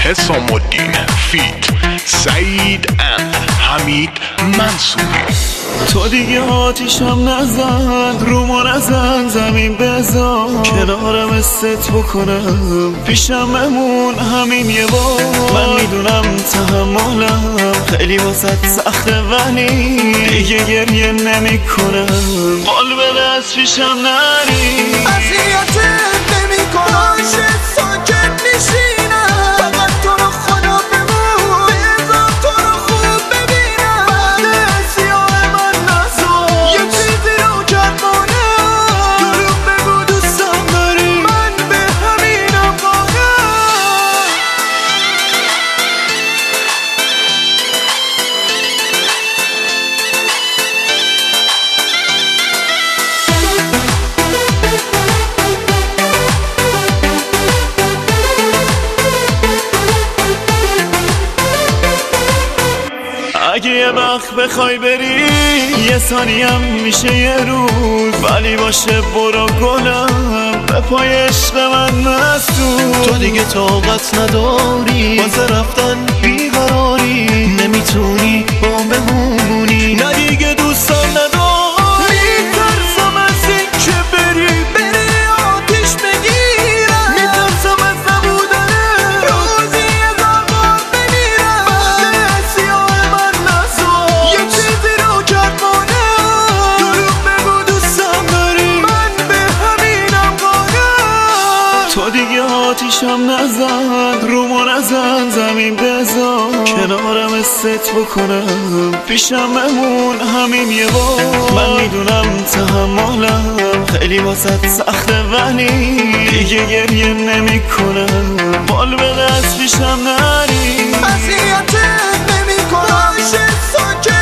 حسام الدین فیت سعید اند حمید منصوری. تو دیگه آتیشم نزن، رومو نزن، زمین بزن، کنارم است بکنم، پیشم بمون همین یه بار. من میدونم تحملم خیلی واسط سخته، ولی دیگه گریه نمی کنم. قول بده از پیشم نری، اذیتت نمی کنم، ساکت میشینم، فقط تو رو خدا بمون، بذار تو رو خوب ببینم. بعد سیاه من نزار، یه چیزی رو کرمانم، دروغ بگو دوستم داری، من به همینم قانم. اگه یه وقت بخوای بری یه ثانیم میشه یه روز، ولی باشه برو گلم، به پای عشق من نسوز. تو دیگه طاقت نداری واسه رفتن، بیقراری، نمیتونی با بمونی، نه دیگه دوستم نداری، میترسم از این که بری آتیش بگیرم، میترسم از نبودنه، روزی هزار بار بمیرم. بعد سیاه من نزار، یه چیزی رو کرمانم، دروغ بگو دوستم داری، من به همینم قانم. تو دیگه آتیشم نزن، رومو نزن، زمین بزن، کنارم است بکنم، پیشم بمون همین یه بار. من میدونم تحملم خیلی واسط سخته، ولی دیگه گریه نمی کنم. قول بده از پیشم نری، اذیتت نمی کنم، ساکت